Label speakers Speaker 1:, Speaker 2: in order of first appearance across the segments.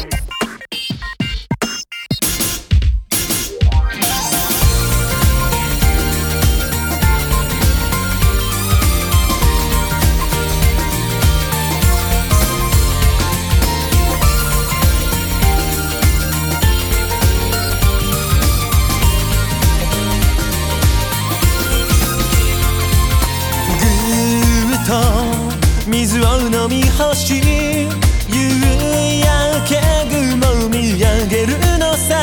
Speaker 1: 水を飲み干し夕焼け雲見上げるのさ。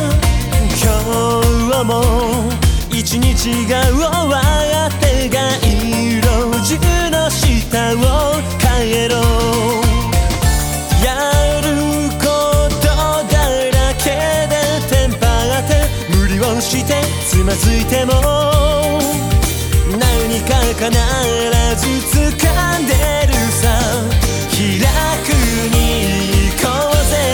Speaker 1: 今日も一日が終わって街路樹の下を帰ろう。やることだらけでテンパって無理をしてつまずいても何か必ず掴んでるさ。開くに行こうぜ。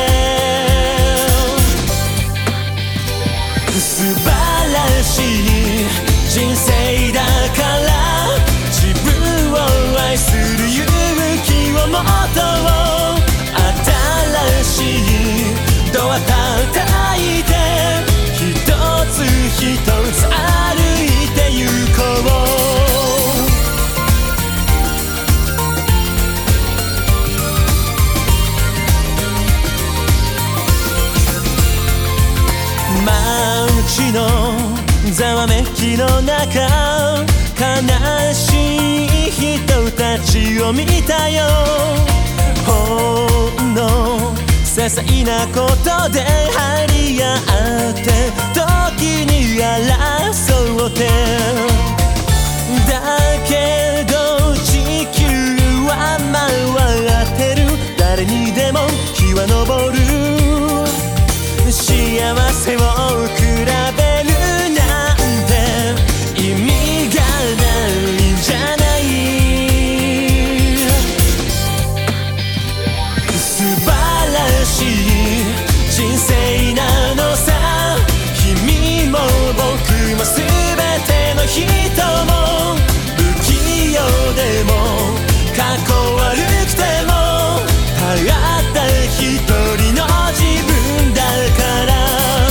Speaker 1: 素晴らしい人生だから自分を愛する勇気を持とう。新しいドア叩いて一つ一つ歩いて行こう。街のざわめきの中悲しい人たちを見たよ。ほんの些細なことで張り合って時に争ってだけど地球は回ってる。誰にでも日は昇る。幸せを比べるなんて意味がないんじゃない。素晴らしい人生なのさ。君も僕も全ての人も不器用でもかっこ悪くてもたった一人の自分だから。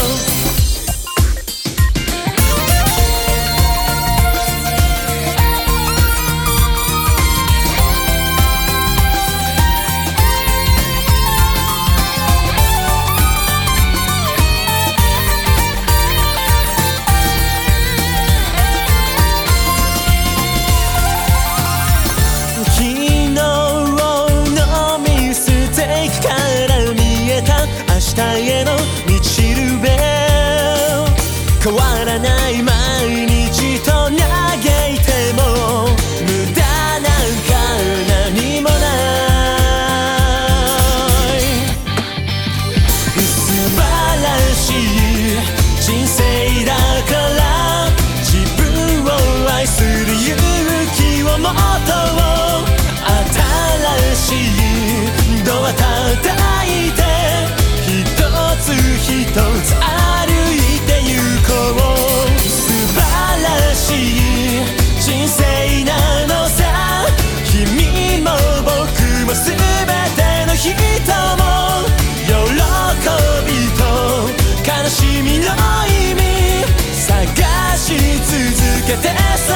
Speaker 1: 明日への道しるべ変わらない毎日と嘆いても無駄なんか何もない。素晴らしい人生だから自分を愛する勇気を持とう。新しいドア叩いて一つ一つ歩いて行こう。素晴らしい人生なのさ。君も僕も全ての人も喜びと悲しみの意味探し続けて